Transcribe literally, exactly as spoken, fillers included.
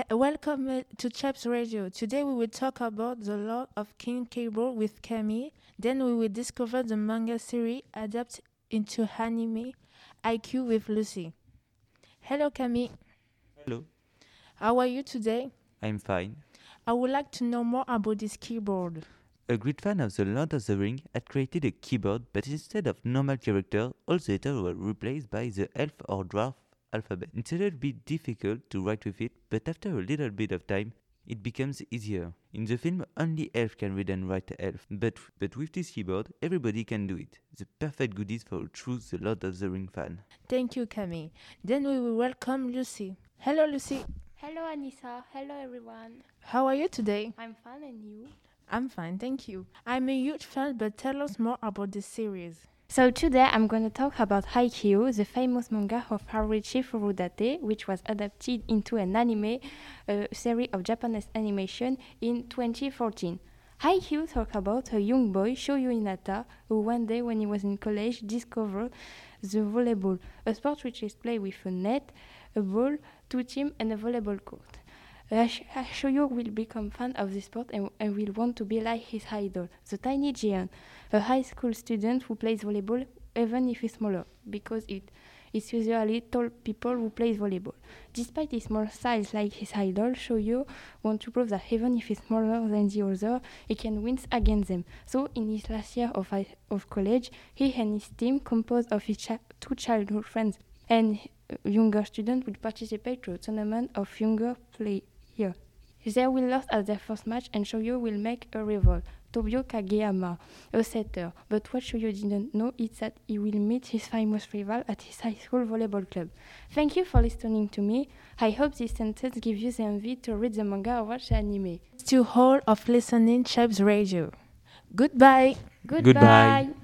Welcome uh, to Chaps Radio. Today we will talk about the Lord of King Cable with Camille. Then we will discover the manga series adapted into anime I Q with Lucy. Hello Camille, Hello, how are you today? I'm fine. I would like to know more about this keyboard. A great fan of The Lord of the Ring had created a keyboard, but instead of normal character, all the letters were replaced by the elf or dwarf alphabet. It's a little bit difficult to write with it, but after a little bit of time, it becomes easier. In the film, only elf can read and write elf, but but with this keyboard, everybody can do it. The perfect goodies for a true The Lord of the Ring fan. Thank you Camille. Then we will welcome Lucy. Hello Lucy, Hello Anissa, hello everyone. how are you today? I'm fine and you? I'm fine, thank you. I'm a huge fan, but tell us more about this series. So today I'm going to talk about Haikyuu, the famous manga of Haruichi Furudate, which was adapted into an anime uh, series of Japanese animation in twenty fourteen. Haikyuu talks about a young boy, Shoyo Inata, who one day when he was in college discovered the volleyball, a sport which is played with a net, a ball, two teams and a volleyball court. Uh, Sh- uh, Shoyo will become fan of the sport and, and will want to be like his idol, the tiny giant, a high school student who plays volleyball even if he's smaller, because it it's usually tall people who play volleyball. Despite his small size like his idol, Shoyo wants to prove that even if he's smaller than the other, he can win against them. So in his last year of, hi- of college, he and his team, composed of his chi- two childhood friends and uh, younger students, will participate to a tournament of younger players. Here. They will lose at their first match and Shoyo will make a rival, Tobio Kageyama, a setter. But what Shoyo didn't know is that he will meet his famous rival at his high school volleyball club. Thank you for listening to me. I hope this sentence gives you the envy to read the manga or watch the anime. To all of listening Chaps Radio. Goodbye. Goodbye.